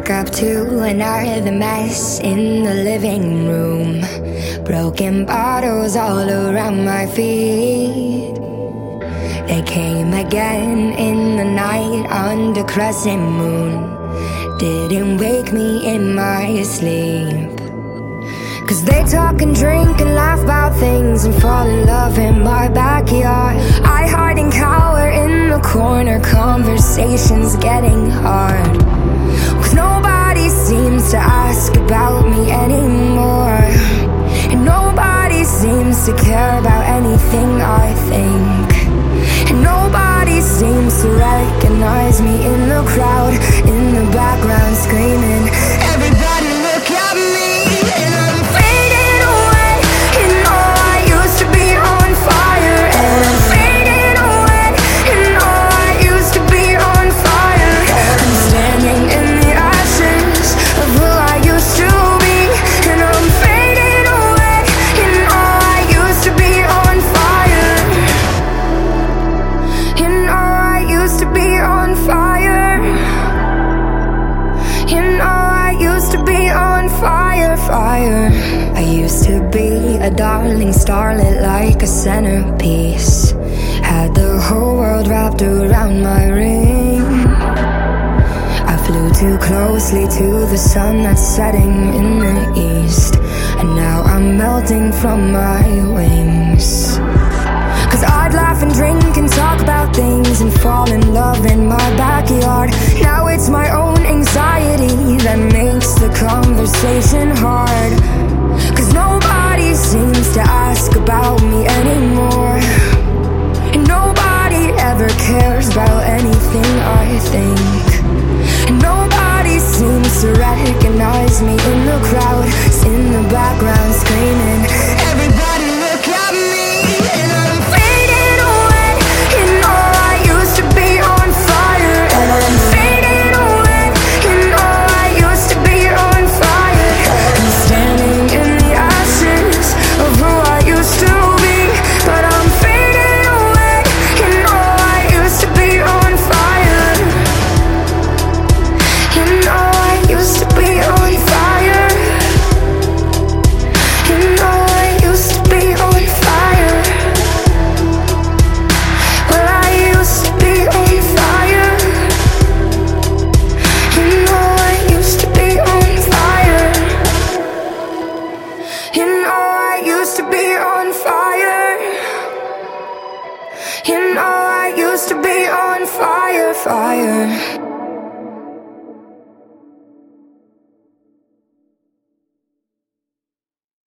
woke up to another mess in the living room. Broken bottles all around my feet. They came again in the night under crescent moon. Didn't wake me in my sleep. Cause they talk and drink and laugh about things and fall in love in my backyard. I hide and cower in the corner, conversations getting hard. Cause nobody seems to ask about me anymore. And nobody seems to care about anything I think. And nobody seems to recognize me in the crowd, in the background screaming, everybody look at me. And I'm fading away, and all I used to be on fire. And I'm fading away, and all I used to be on fire. I'm standing in the ashes of who I used to be. And I'm fading away, and all I used to be on fire. And all I used to be on fire. And all I used to be on fire, fire. I used to be a darling starlet like a centerpiece. Had the whole world wrapped around my ring. I flew too closely to the sun that's setting in the east. And now I'm melting from my wings. Cause I'd laugh and drink and talk about things and fall in love in my backyard. Now it's my own anxiety that makes the conversation hard. Cause nobody seems to ask about me anymore. And nobody ever cares about anything I think. And nobody seems to recognize me in the crowd, in the background screaming, everybody look at me. And I'm fading away, and all I used to be on fire. And I'm fading away, and all I used to be on fire. I'm standing in the ashes of who I used to be. But I'm fading away, and all I used to be on fire. And all I used to be on fire. And all I used to be on fire. Well, I used to be on fire. And all I used to be on fire. And all I used to be on fire. And all I used to be on fire, fire.